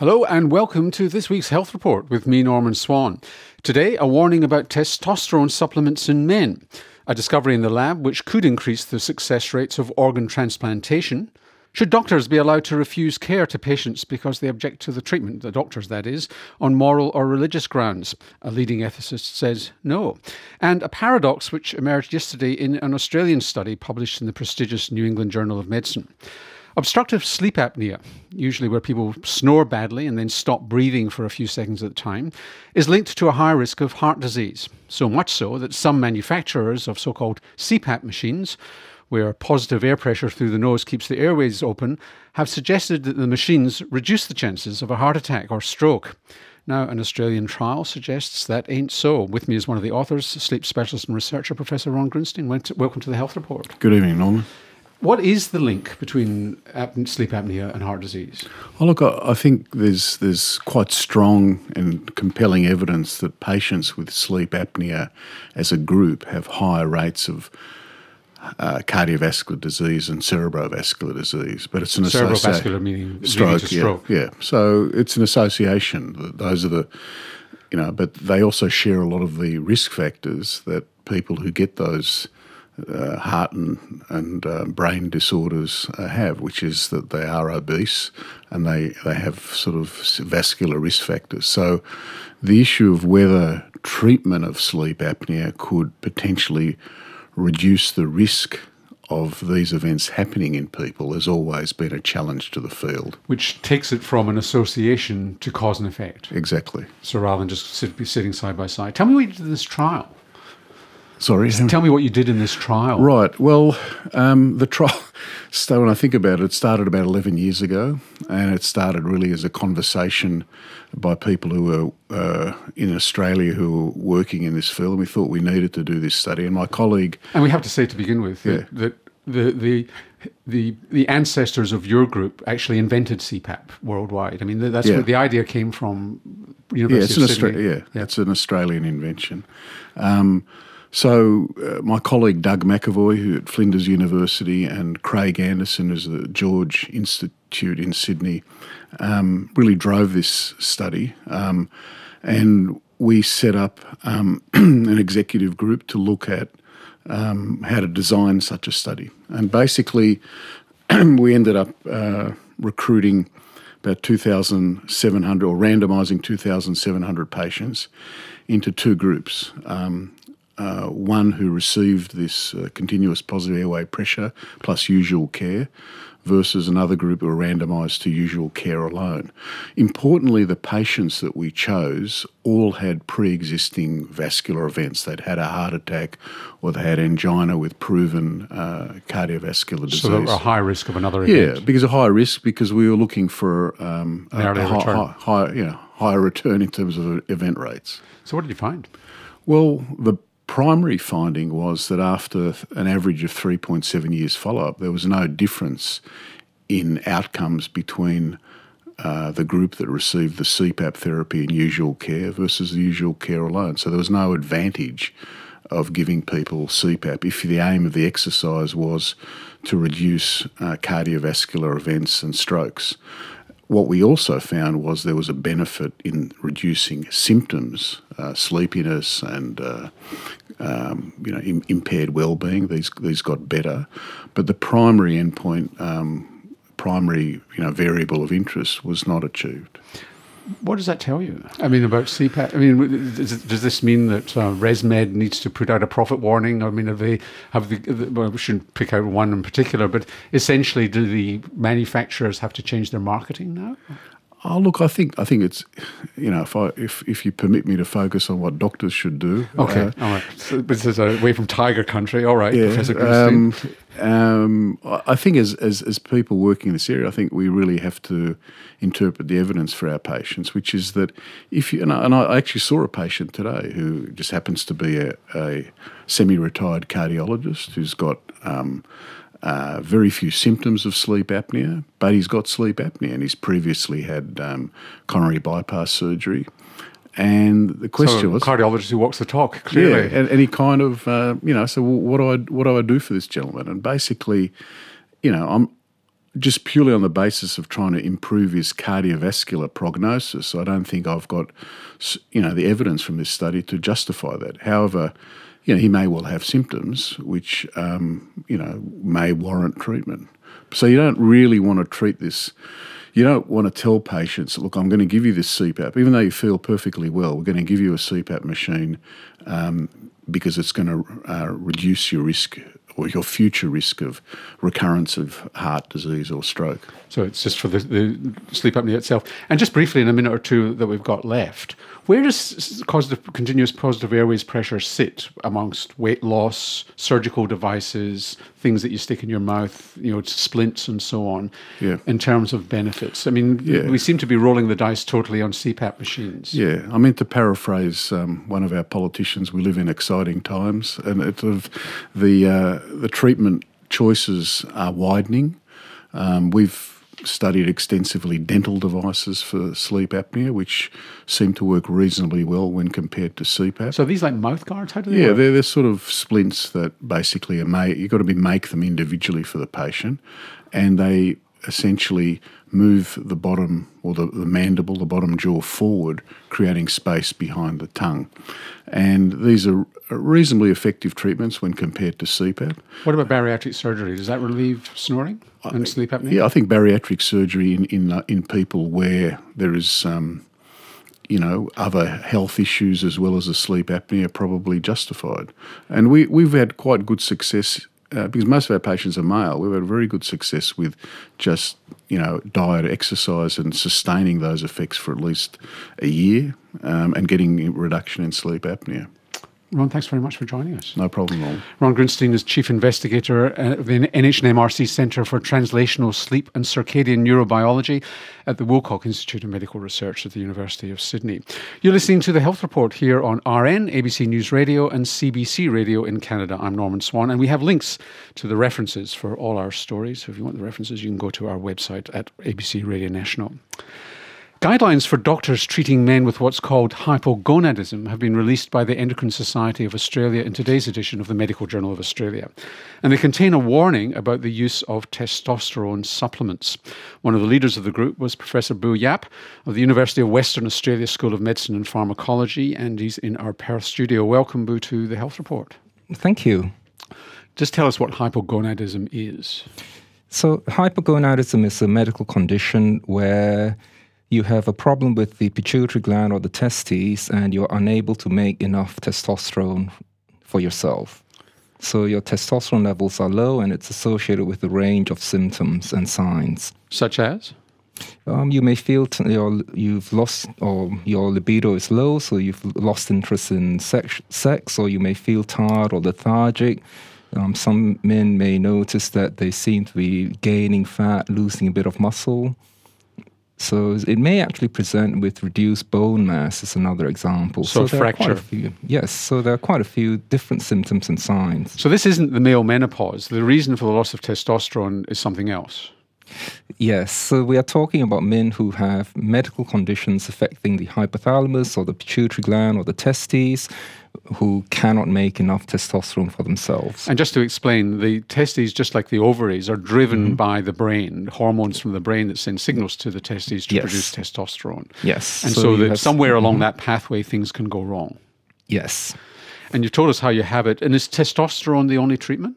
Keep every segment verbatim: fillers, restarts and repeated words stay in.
Hello and welcome to this week's Health Report with me, Norman Swan. Today, a warning about testosterone supplements in men, a discovery in the lab which could increase the success rates of organ transplantation. Should doctors be allowed to refuse care to patients because they object to the treatment, the doctors that is, on moral or religious grounds? A leading ethicist says no. And a paradox which emerged yesterday in an Australian study published in the prestigious New England Journal of Medicine. Obstructive sleep apnea, usually where people snore badly and then stop breathing for a few seconds at a time, is linked to a high risk of heart disease. So much so that some manufacturers of so-called C PAP machines, where positive air pressure through the nose keeps the airways open, have suggested that the machines reduce the chances of a heart attack or stroke. Now, an Australian trial suggests that ain't so. With me is one of the authors, sleep specialist and researcher, Professor Ron Grunstein. Welcome to the Health Report. Good evening, Norman. What is the link between ap- sleep apnea and heart disease? Oh, look, I, I think there's there's quite strong and compelling evidence that patients with sleep apnea as a group have higher rates of uh, cardiovascular disease and cerebrovascular disease. But it's an cerebrovascular associ- meaning stroke, to stroke. Yeah, yeah. So it's an association. Those are the, you know, but they also share a lot of the risk factors that people who get those Uh, heart and, and uh, brain disorders uh, have, which is that they are obese and they, they have sort of vascular risk factors. So the issue of whether treatment of sleep apnea could potentially reduce the risk of these events happening in people has always been a challenge to the field. Which takes it from an association to cause and effect. Exactly. So rather than just sit, be sitting side by side. Tell me what you did in this trial. Sorry? Tell me what you did in this trial. Right. Well, um, the trial, so when I think about it, it started about eleven years ago, and it started really as a conversation by people who were uh, in Australia who were working in this field, and we thought we needed to do this study. And my colleague... And we have to say to begin with yeah. that, that the, the the the ancestors of your group actually invented C PAP worldwide. I mean, that's yeah. where the idea came from. University yeah, it's of an Sydney. Austra- yeah, yeah, it's an Australian invention. Um, So uh, my colleague Doug McAvoy, who at Flinders University, and Craig Anderson, who's at the George Institute in Sydney, um, really drove this study. Um, and we set up um, an executive group to look at um, how to design such a study. And basically, we ended up uh, recruiting about two thousand seven hundred, or randomising two thousand seven hundred patients into two groups. Um, Uh, one who received this uh, continuous positive airway pressure plus usual care versus another group who were randomised to usual care alone. Importantly, the patients that we chose all had pre-existing vascular events. They'd had a heart attack or they had angina with proven uh, cardiovascular disease. So they were a high risk of another event. Yeah, because of high risk, because we were looking for um, a, a high, return. high, high, you know, higher return in terms of event rates. So what did you find? Well, the primary finding was that after an average of three point seven years follow-up, there was no difference in outcomes between uh, the group that received the C PAP therapy and usual care versus the usual care alone. So there was no advantage of giving people C PAP if the aim of the exercise was to reduce uh, cardiovascular events and strokes. What we also found was there was a benefit in reducing symptoms, uh, sleepiness and uh, um, you know im- impaired well-being. These these got better, but the primary endpoint, um, primary you know variable of interest was not achieved. What does that tell you? I mean, about C PAP. I mean, does, does this mean that uh, ResMed needs to put out a profit warning? I mean, have they have the, the? Well, we shouldn't pick out one in particular, but essentially, do the manufacturers have to change their marketing now? Oh, look, I think I think it's, you know, if I if, if you permit me to focus on what doctors should do. Okay, uh, all right. So this is away from tiger country. All right, yeah, Professor Grunstein. Um, um, I think as, as as people working in this area, I think we really have to interpret the evidence for our patients, which is that if you, and I, and I actually saw a patient today who just happens to be a, a semi-retired cardiologist who's got um, Uh, very few symptoms of sleep apnea, but he's got sleep apnea and he's previously had um, coronary bypass surgery. And the question so a was, cardiologist who walks the talk, clearly. Yeah, and, and he kind of, uh, you know, so what do I what do I do for this gentleman? And basically, you know, I'm just purely on the basis of trying to improve his cardiovascular prognosis, I don't think I've got, you know, the evidence from this study to justify that. However, you know, he may well have symptoms which, um, you know, may warrant treatment. So you don't really want to treat this. You don't want to tell patients, look, I'm going to give you this C PAP, even though you feel perfectly well, we're going to give you a C PAP machine um, because it's going to uh, reduce your risk or your future risk of recurrence of heart disease or stroke. So it's just for the, the sleep apnea itself. And just briefly, in a minute or two that we've got left, where does positive, continuous positive airways pressure sit amongst weight loss, surgical devices, things that you stick in your mouth, you know, splints and so on, yeah. in terms of benefits? I mean, yeah. we seem to be rolling the dice totally on C PAP machines. Yeah, I mean, to paraphrase um, one of our politicians, we live in exciting times, and it's of the uh, the treatment choices are widening. Um, we've studied extensively dental devices for sleep apnea, which seem to work reasonably well when compared to C PAP. So are these like mouth guards? How do they yeah, work? they're, they're sort of splints that basically are made. You've got to be make them individually for the patient, and they essentially move the bottom or the, the mandible, the bottom jaw forward, creating space behind the tongue. And these are reasonably effective treatments when compared to C PAP. What about bariatric surgery? Does that relieve snoring and sleep apnea? Yeah, I think bariatric surgery in in, uh, in people where there is, um, you know, other health issues as well as a sleep apnea are probably justified. And we, we've had quite good success Uh, because most of our patients are male. We've had very good success with just, you know, diet, exercise and sustaining those effects for at least a year um, and getting a reduction in sleep apnea. Ron, thanks very much for joining us. No problem at all. Ron Grinstein is Chief Investigator of the N H N M R C Centre for Translational Sleep and Circadian Neurobiology at the Woolcock Institute of Medical Research at the University of Sydney. You're listening to The Health Report here on R N, A B C News Radio and C B C Radio in Canada. I'm Norman Swan, and we have links to the references for all our stories. So if you want the references, you can go to our website at A B C Radio National. Guidelines for doctors treating men with what's called hypogonadism have been released by the Endocrine Society of Australia in today's edition of the Medical Journal of Australia. And they contain a warning about the use of testosterone supplements. One of the leaders of the group was Professor Bu Yap of the University of Western Australia School of Medicine and Pharmacology, and he's in our Perth studio. Welcome, Bu, to the Health Report. Thank you. Just tell us what hypogonadism is. So hypogonadism is a medical condition where you have a problem with the pituitary gland or the testes and you're unable to make enough testosterone for yourself. So your testosterone levels are low and it's associated with a range of symptoms and signs. Such as? Um, you may feel t- your, you've lost, or your libido is low, so you've lost interest in sex, sex or you may feel tired or lethargic. Um, some men may notice that they seem to be gaining fat, losing a bit of muscle. So it may actually present with reduced bone mass is another example. So, so fracture. Are quite a few, yes, so there are quite a few different symptoms and signs. So this isn't the male menopause. The reason for the loss of testosterone is something else. Yes, so we are talking about men who have medical conditions affecting the hypothalamus or the pituitary gland or the testes, who cannot make enough testosterone for themselves. And just to explain, the testes, just like the ovaries, are driven mm-hmm. by the brain, hormones from the brain that send signals to the testes to yes. produce testosterone. Yes. And so, so that have, somewhere along mm-hmm. that pathway, things can go wrong. Yes. And you've told us how you have it. And is testosterone the only treatment?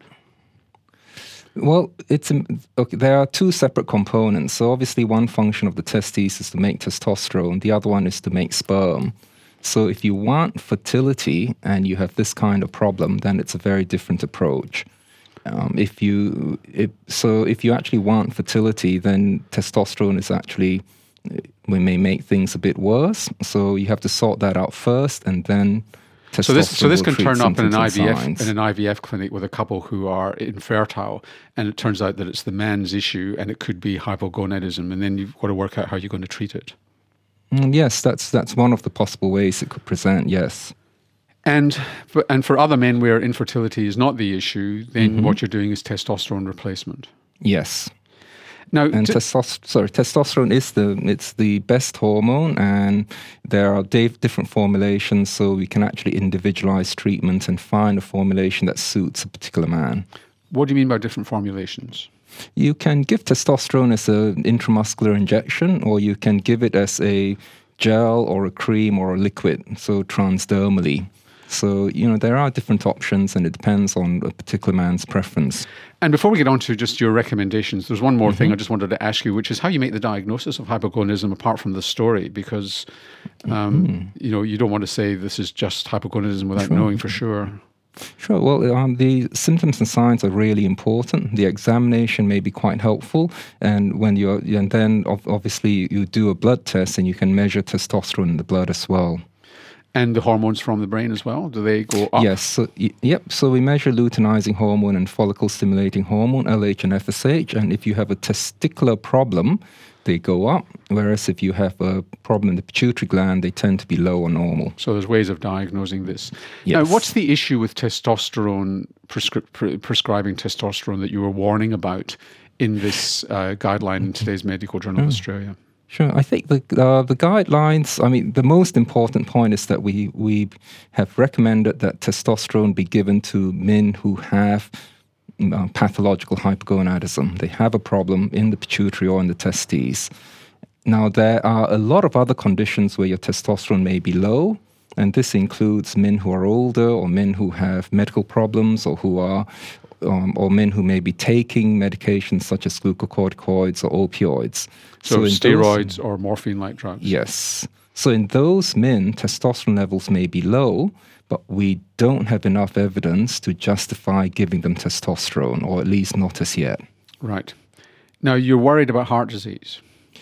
Well, it's okay, there are two separate components. So obviously one function of the testes is to make testosterone. The other one is to make sperm. So if you want fertility and you have this kind of problem, then it's a very different approach. Um, if you if, so if you actually want fertility, then testosterone is actually, we may make things a bit worse. So you have to sort that out first, and then testosterone So this so this can will turn up in an I treat V F symptoms and signs. in an I V F clinic with a couple who are infertile, and it turns out that it's the man's issue, and it could be hypogonadism, and then you've got to work out how you're going to treat it. Mm, yes, that's that's one of the possible ways it could present, yes. And for, and for other men where infertility is not the issue, then Mm-hmm. what you're doing is testosterone replacement. Yes. Now, And t- testos- sorry, testosterone is the it's the best hormone, and there are diff- different formulations, so we can actually individualize treatment and find a formulation that suits a particular man. what do you mean by different formulations? You can give testosterone as an intramuscular injection, or you can give it as a gel or a cream or a liquid, so transdermally. So, you know, there are different options, and it depends on a particular man's preference. And before we get on to just your recommendations, there's one more mm-hmm. thing I just wanted to ask you, which is how you make the diagnosis of hypogonadism apart from the story, because, um, mm-hmm. you know, you don't want to say this is just hypogonadism without sure. knowing for sure. Sure. Well, um, the symptoms and signs are really important. The examination may be quite helpful, and when you're, and then obviously you do a blood test, and you can measure testosterone in the blood as well. And the hormones from the brain as well, do they go up? Yes. So, y- yep. So we measure luteinizing hormone and follicle-stimulating hormone, L H and F S H, and if you have a testicular problem, they go up, whereas if you have a problem in the pituitary gland, they tend to be low or normal. So there's ways of diagnosing this. Yes. Now, what's the issue with testosterone, prescri- pre- prescribing testosterone that you were warning about in this uh, guideline in today's Medical Journal of Australia? Sure. I think the uh, the guidelines, I mean, the most important point is that we, we have recommended that testosterone be given to men who have uh, pathological hypogonadism. They have a problem in the pituitary or in the testes. Now, there are a lot of other conditions where your testosterone may be low, and this includes men who are older, or men who have medical problems, or who are Um, or men who may be taking medications such as glucocorticoids or opioids. So, so steroids those, or morphine-like drugs. Yes. So in those men, testosterone levels may be low, but we don't have enough evidence to justify giving them testosterone, or at least not as yet. Right. Now, you're worried about heart disease.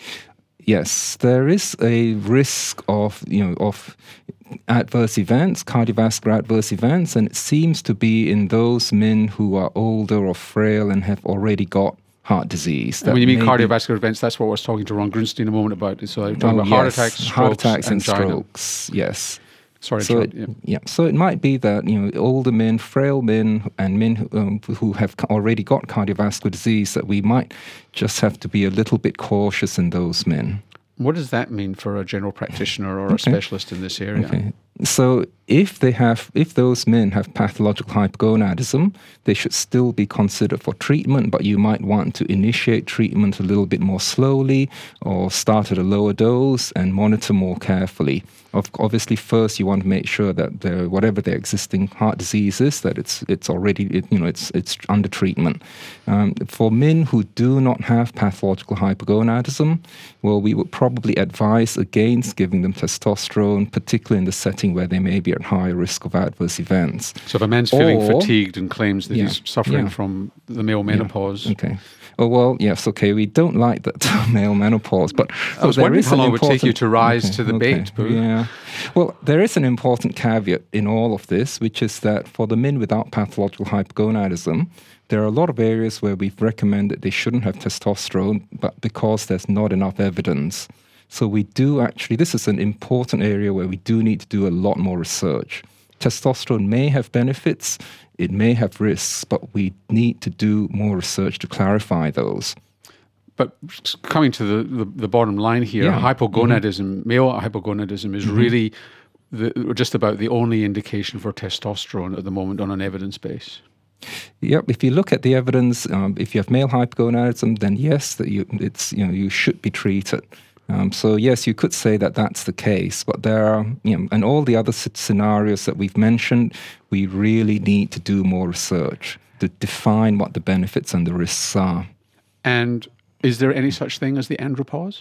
Yes, there is a risk of, you know, of adverse events, cardiovascular adverse events, and it seems to be in those men who are older or frail and have already got heart disease. And when you mean cardiovascular events, that's what I was talking to Ron Grunstein a moment about. So you're talking oh, about yes. heart attacks, strokes, heart attacks and angina. strokes. Yes. Sorry, so it, yeah. yeah. So it might be that, you know, older men, frail men, and men who, um, who have already got cardiovascular disease, that we might just have to be a little bit cautious in those men. What does that mean for a general practitioner or okay. a specialist in this area? Okay. So if they have, if those men have pathological hypogonadism, they should still be considered for treatment, but you might want to initiate treatment a little bit more slowly, or start at a lower dose and monitor more carefully. Obviously, first you want to make sure that the, whatever their existing heart disease is, that it's it's already it, you know it's it's under treatment. Um, for men who do not have pathological hypogonadism, well, we would probably advise against giving them testosterone, particularly in the setting where they may be at higher risk of adverse events. So if a man's feeling or, fatigued and claims that yeah, he's suffering yeah. from the male menopause. Yeah, okay. Oh, well, yes, okay, we don't like that male menopause, but... I was wondering how long it would take you to rise okay, to the okay, bait, Boo. Yeah. Well, there is an important caveat in all of this, which is that for the men without pathological hypogonadism, there are a lot of areas where we've recommended they shouldn't have testosterone, but because there's not enough evidence. So we do actually, this is an important area where we do need to do a lot more research. Testosterone may have benefits, it may have risks, but we need to do more research to clarify those. But coming to the, the, the bottom line here, yeah. hypogonadism, mm-hmm. male hypogonadism is mm-hmm. really the, just about the only indication for testosterone at the moment on an evidence base. Yep. If you look at the evidence, um, if you have male hypogonadism, then yes, that you it's you know you should be treated. Um, so yes, you could say that that's the case, but there are, you know, and all the other scenarios that we've mentioned, we really need to do more research to define what the benefits and the risks are. And is there any such thing as the andropause?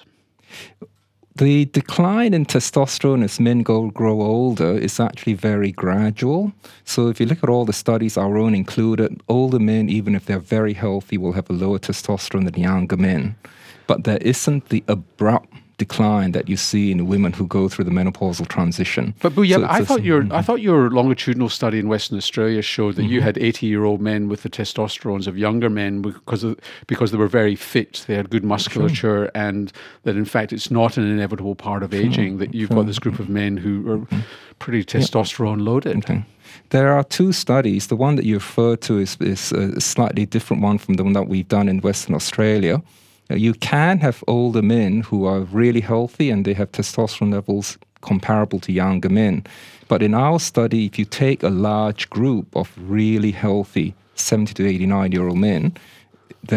The decline in testosterone as men go, grow older is actually very gradual. So if you look at all the studies, our own included, older men, even if they're very healthy, will have a lower testosterone than younger men. But there isn't the abrupt decline that you see in women who go through the menopausal transition. But, Boo, yeah, so I thought a, your mm-hmm. I thought your longitudinal study in Western Australia showed that mm-hmm. you had eighty-year-old men with the testosterones of younger men because of, because they were very fit, they had good musculature, sure. and that in fact it's not an inevitable part of aging sure. that you've sure. got this group of men who are mm-hmm. pretty testosterone yep. loaded. Okay. There are two studies. The one that you referred to is, is a slightly different one from the one that we've done in Western Australia. You can have older men who are really healthy and they have testosterone levels comparable to younger men. But in our study, if you take a large group of really healthy seventy to eighty-nine-year-old men, then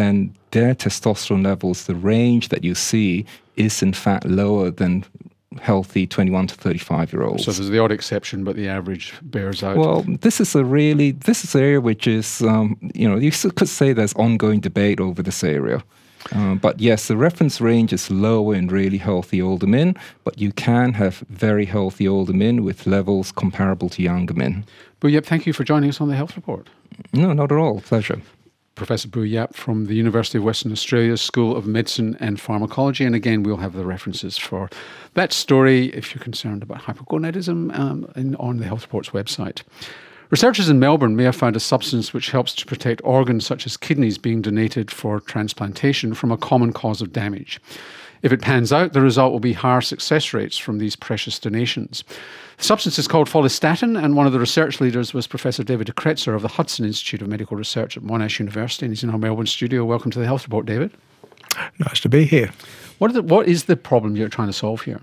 their testosterone levels, the range that you see is in fact lower than healthy twenty-one to thirty-five year olds. So there's the odd exception, but the average bears out. Well, this is a really, this is an area which is, um, you know, you could say there's ongoing debate over this area. Uh, but yes, the reference range is lower in really healthy older men, but you can have very healthy older men with levels comparable to younger men. Bu Yeap, thank you for joining us on the Health Report. No, not at all. Pleasure. Professor Bu Yeap from the University of Western Australia's School of Medicine and Pharmacology. And again, we'll have the references for that story if you're concerned about hypogonadism um, in, on the Health Report's website. Researchers in Melbourne may have found a substance which helps to protect organs such as kidneys being donated for transplantation from a common cause of damage. If it pans out, the result will be higher success rates from these precious donations. The substance is called follistatin, and one of the research leaders was Professor David de Kretser of the Hudson Institute of Medical Research at Monash University, and he's in our Melbourne studio. Welcome to the Health Report, David. Nice to be here. What, are the, what is the problem you're trying to solve here?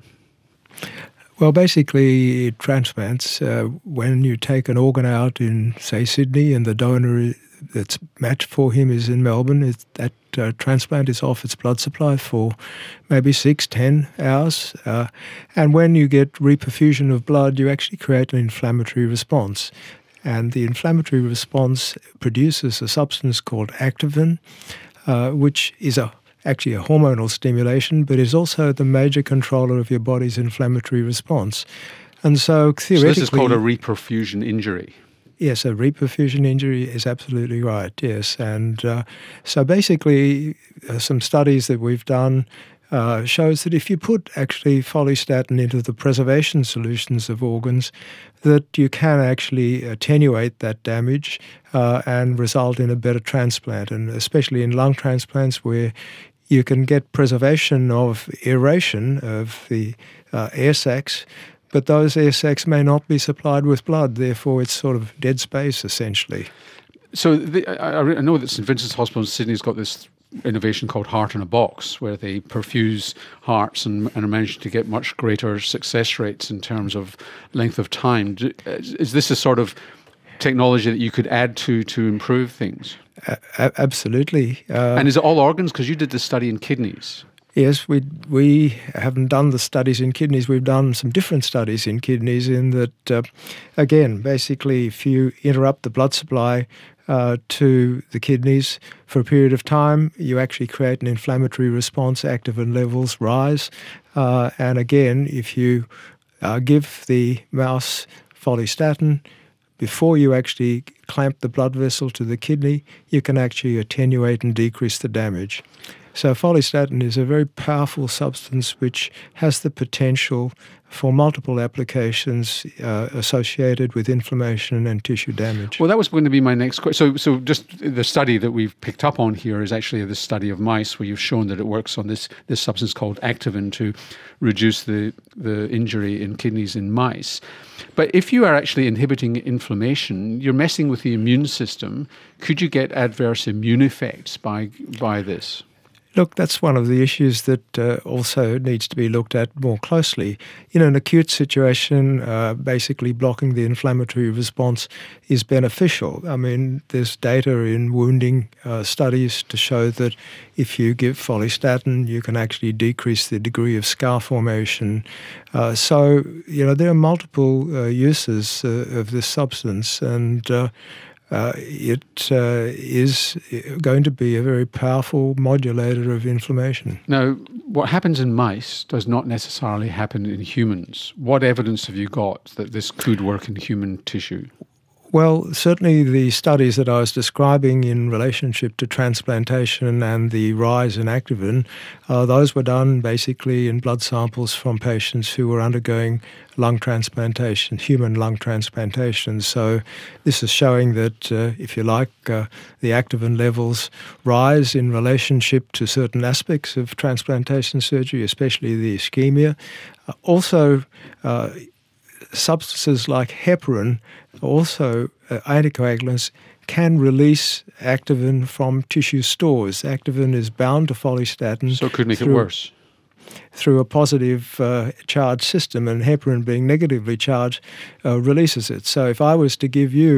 Well, basically, transplants, uh, when you take an organ out in, say, Sydney, and the donor that's matched for him is in Melbourne, it, that uh, transplant is off its blood supply for maybe six, ten hours. Uh, and when you get reperfusion of blood, you actually create an inflammatory response. And the inflammatory response produces a substance called activin, uh, which is a actually a hormonal stimulation, but is also the major controller of your body's inflammatory response. And so theoretically... So this is called a reperfusion injury? Yes, a reperfusion injury is absolutely right, yes. And uh, so basically uh, some studies that we've done uh, shows that if you put actually follistatin into the preservation solutions of organs, that you can actually attenuate that damage uh, and result in a better transplant, and especially in lung transplants where you can get preservation of aeration of the uh, air sacs, but those air sacs may not be supplied with blood. Therefore, it's sort of dead space, essentially. So the, I, I know that St Vincent's Hospital in Sydney's got this innovation called Heart in a Box, where they perfuse hearts and, and are managing to get much greater success rates in terms of length of time. Is this a sort of technology that you could add to to improve things? Uh, absolutely. Uh, and is it all organs? Because you did this study in kidneys. Yes, we we haven't done the studies in kidneys. We've done some different studies in kidneys in that, uh, again, basically if you interrupt the blood supply uh, to the kidneys for a period of time, you actually create an inflammatory response, activin levels rise. Uh, and again, if you uh, give the mouse follistatin, before you actually clamp the blood vessel to the kidney, you can actually attenuate and decrease the damage. So follistatin is a very powerful substance which has the potential for multiple applications uh, associated with inflammation and tissue damage. Well, that was going to be my next question. So, so just the study that we've picked up on here is actually the study of mice where you've shown that it works on this, this substance called activin to reduce the, the injury in kidneys in mice. But if you are actually inhibiting inflammation, you're messing with the immune system. Could you get adverse immune effects by by this? Look, that's one of the issues that uh, also needs to be looked at more closely. In an acute situation, uh, basically blocking the inflammatory response is beneficial. I mean, there's data in wounding uh, studies to show that if you give follistatin, you can actually decrease the degree of scar formation. Uh, so, you know, there are multiple uh, uses uh, of this substance, and uh, Uh, it uh, is going to be a very powerful modulator of inflammation. Now, what happens in mice does not necessarily happen in humans. What evidence have you got that this could work in human tissue? Well, certainly the studies that I was describing in relationship to transplantation and the rise in activin, uh, those were done basically in blood samples from patients who were undergoing lung transplantation, human lung transplantation. So this is showing that, uh, if you like, uh, the activin levels rise in relationship to certain aspects of transplantation surgery, especially the ischemia. Uh, also, uh, substances like heparin, also uh, anticoagulants, can release activin from tissue stores. Activin is bound to follistatin. So it could make through, it worse. Through a positive uh, charge system, and heparin being negatively charged uh, releases it. So if I was to give you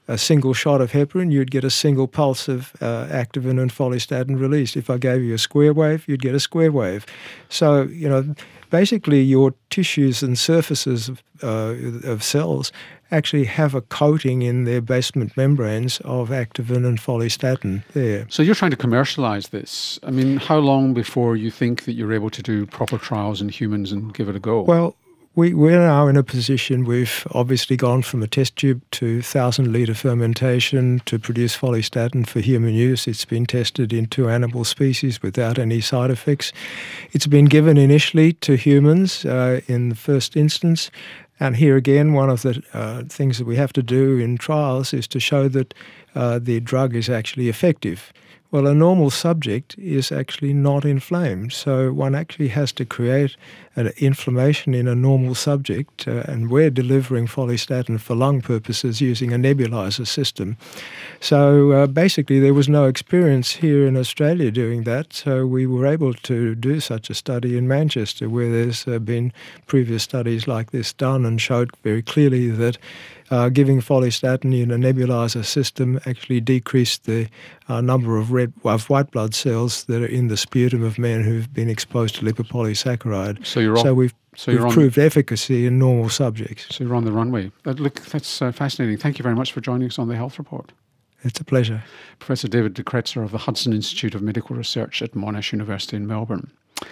a single shot of heparin, you'd get a single pulse of uh, activin and follistatin released. If I gave you a square wave, you'd get a square wave. So, you know, basically your tissues and surfaces of, uh, of cells actually have a coating in their basement membranes of activin and follistatin there. So you're trying to commercialise this. I mean, how long before you think that you're able to do proper trials in humans and give it a go? Well, we, we're now in a position, we've obviously gone from a test tube to one thousand litre fermentation to produce follistatin for human use. It's been tested in two animal species without any side effects. It's been given initially to humans uh, in the first instance. And here again, one of the uh, things that we have to do in trials is to show that uh, the drug is actually effective. Well, a normal subject is actually not inflamed, so one actually has to create an inflammation in a normal subject, uh, and we're delivering follistatin for lung purposes using a nebulizer system. So uh, basically there was no experience here in Australia doing that, so we were able to do such a study in Manchester, where there's uh, been previous studies like this done and showed very clearly that Uh, giving follistatin in a nebulizer system actually decreased the uh, number of red of white blood cells that are in the sputum of men who've been exposed to lipopolysaccharide. So you're so on, we've, so we've you're proved on, efficacy in normal subjects. So you're on the runway. Uh, look, that's uh, fascinating. Thank you very much for joining us on the Health Report. It's a pleasure. Professor David de Kretser of the Hudson Institute of Medical Research at Monash University in Melbourne.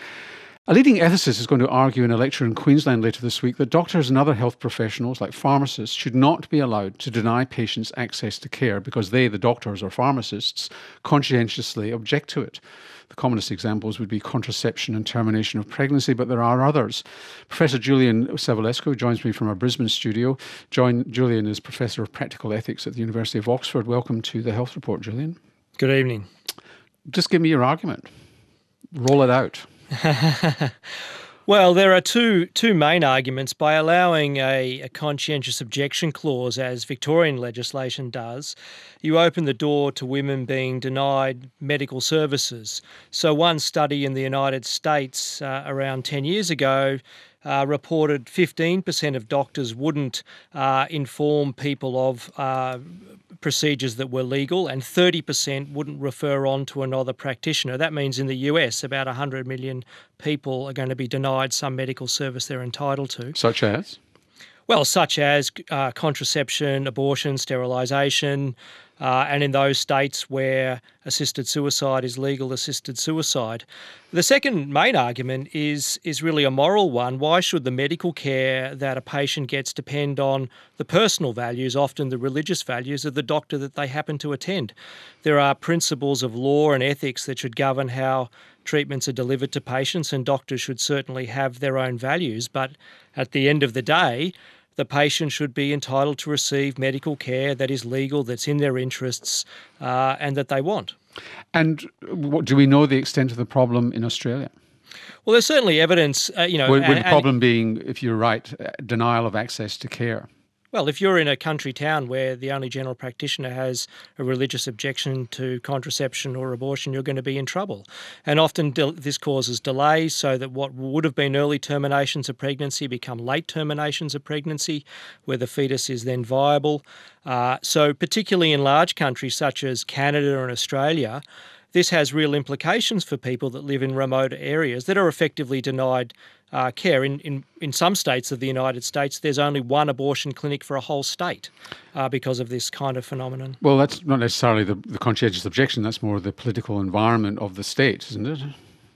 A leading ethicist is going to argue in a lecture in Queensland later this week that doctors and other health professionals, like pharmacists, should not be allowed to deny patients access to care because they, the doctors or pharmacists, conscientiously object to it. The commonest examples would be contraception and termination of pregnancy, but there are others. Professor Julian Savulescu joins me from our Brisbane studio. Join, Julian is Professor of Practical Ethics at the University of Oxford. Welcome to the Health Report, Julian. Good evening. Just give me your argument. Roll it out. Well, there are two two main arguments. By allowing a, a conscientious objection clause, as Victorian legislation does, you open the door to women being denied medical services. So one study in the United States uh, around ten years ago Uh, reported fifteen percent of doctors wouldn't uh, inform people of uh, procedures that were legal, and thirty percent wouldn't refer on to another practitioner. That means in the U S about one hundred million people are going to be denied some medical service they're entitled to. Such as? Well, such as uh, contraception, abortion, sterilisation, uh, and in those states where assisted suicide is legal, assisted suicide. The second main argument is, is really a moral one. Why should the medical care that a patient gets depend on the personal values, often the religious values, of the doctor that they happen to attend? There are principles of law and ethics that should govern how treatments are delivered to patients, and doctors should certainly have their own values. But at the end of the day, the patient should be entitled to receive medical care that is legal, that's in their interests, uh, and that they want. And what, do we know the extent of the problem in Australia? Well, there's certainly evidence, uh, you know... With, with and, the problem being, if you're right, uh, denial of access to care. Well, if you're in a country town where the only general practitioner has a religious objection to contraception or abortion, you're going to be in trouble. And often de- this causes delays, so that what would have been early terminations of pregnancy become late terminations of pregnancy, where the fetus is then viable. Uh, so particularly in large countries such as Canada and Australia, this has real implications for people that live in remote areas that are effectively denied uh, care. In, in, in some states of the United States, there's only one abortion clinic for a whole state uh, because of this kind of phenomenon. Well, that's not necessarily the, the conscientious objection, that's more the political environment of the state, isn't it?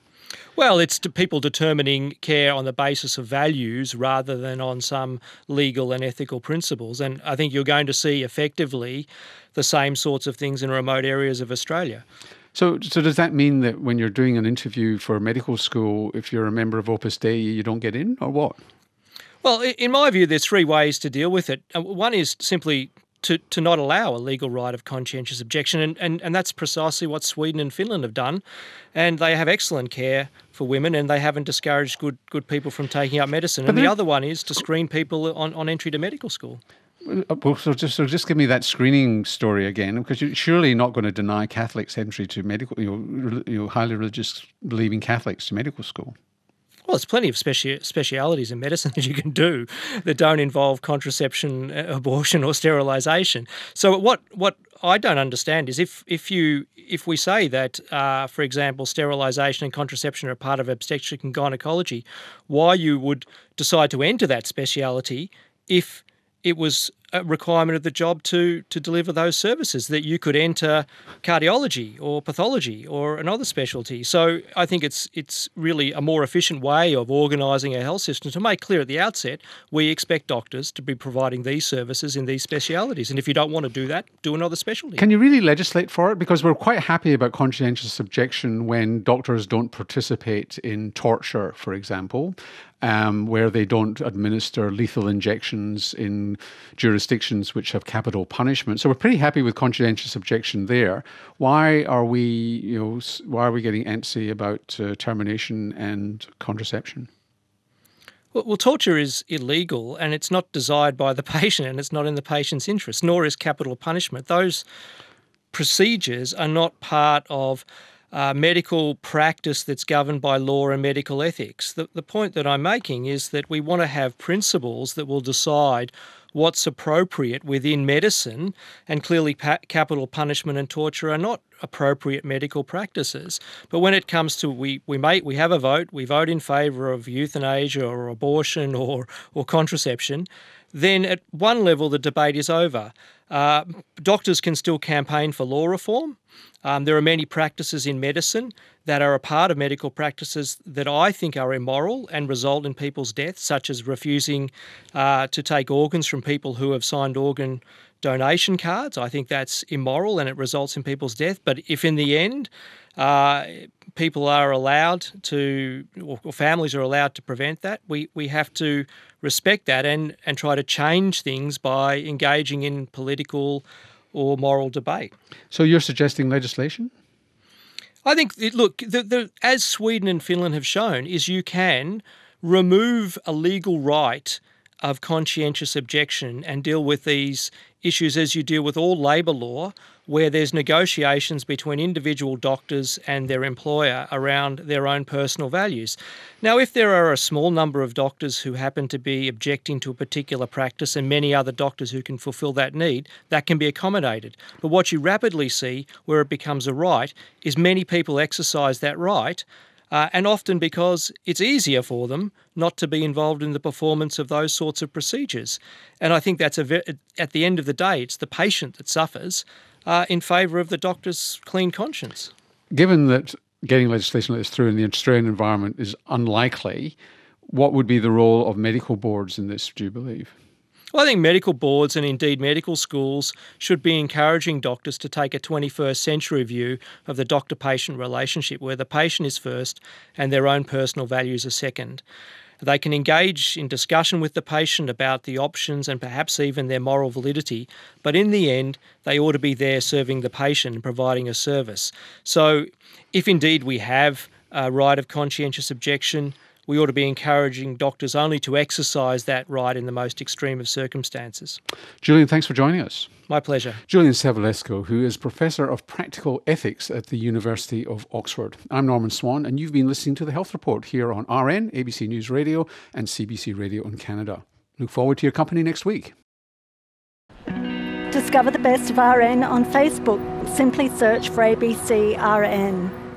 Well, it's to people determining care on the basis of values rather than on some legal and ethical principles. And I think you're going to see effectively the same sorts of things in remote areas of Australia. So, so does that mean that when you're doing an interview for medical school, if you're a member of Opus Dei, you don't get in, or what? Well, in my view, there's three ways to deal with it. One is simply to, to not allow a legal right of conscientious objection, and, and, and that's precisely what Sweden and Finland have done. And they have excellent care for women, and they haven't discouraged good good people from taking up medicine. But and the other one is to screen people on, on entry to medical school. Well, so just so just give me that screening story again, because you're surely not going to deny Catholics entry to medical, you know, you know highly religious believing Catholics to medical school. Well, there's plenty of speci- specialities in medicine that you can do that don't involve contraception, abortion, or sterilisation. So what what I don't understand is if if you if we say that, uh, for example, sterilisation and contraception are part of obstetric and gynaecology, why you would decide to enter that speciality if it was a requirement of the job to to deliver those services, that you could enter cardiology or pathology or another specialty. So I think it's it's really a more efficient way of organising our health system to make clear at the outset we expect doctors to be providing these services in these specialities. And if you don't want to do that, do another specialty. Can you really legislate for it? Because we're quite happy about conscientious objection when doctors don't participate in torture, for example, um, where they don't administer lethal injections in jurisdictions which have capital punishment. So we're pretty happy with conscientious objection there. Why are we, you know, why are we getting antsy about uh, termination and contraception? Well, well, torture is illegal and it's not desired by the patient and it's not in the patient's interest, nor is capital punishment. Those procedures are not part of uh, medical practice that's governed by law and medical ethics. The, the point that I'm making is that we want to have principles that will decide what's appropriate within medicine, and clearly pa- capital punishment and torture are not appropriate medical practices. But when it comes to we we make we have a vote, we vote in favour of euthanasia or abortion or or contraception, then at one level the debate is over. Uh, doctors can still campaign for law reform. Um, there are many practices in medicine that are a part of medical practices that I think are immoral and result in people's deaths, such as refusing uh, to take organs from people who have signed organ donation cards. I think that's immoral and it results in people's death. But if in the end uh, people are allowed to, or, or families are allowed to prevent that, we, we have to respect that and, and try to change things by engaging in political or moral debate. So you're suggesting legislation? I think, look, the, the, as Sweden and Finland have shown, is you can remove a legal right of conscientious objection and deal with these issues as you deal with all labour law, where there's negotiations between individual doctors and their employer around their own personal values. Now, if there are a small number of doctors who happen to be objecting to a particular practice and many other doctors who can fulfil that need, that can be accommodated. But what you rapidly see where it becomes a right is many people exercise that right, Uh, and often because it's easier for them not to be involved in the performance of those sorts of procedures. And I think that's a ve- at the end of the day, it's the patient that suffers uh, in favour of the doctor's clean conscience. Given that getting legislation like this through in the Australian environment is unlikely, what would be the role of medical boards in this, do you believe? Well, I think medical boards and indeed medical schools should be encouraging doctors to take a twenty-first century view of the doctor-patient relationship, where the patient is first and their own personal values are second. They can engage in discussion with the patient about the options and perhaps even their moral validity, but in the end, they ought to be there serving the patient and providing a service. So if indeed we have a right of conscientious objection, we ought to be encouraging doctors only to exercise that right in the most extreme of circumstances. Julian, thanks for joining us. My pleasure. Julian Savulescu, who is Professor of Practical Ethics at the University of Oxford. I'm Norman Swan, and you've been listening to The Health Report here on R N, A B C News Radio, and C B C Radio in Canada. Look forward to your company next week. Discover the best of R N on Facebook. Simply search for A B C R N.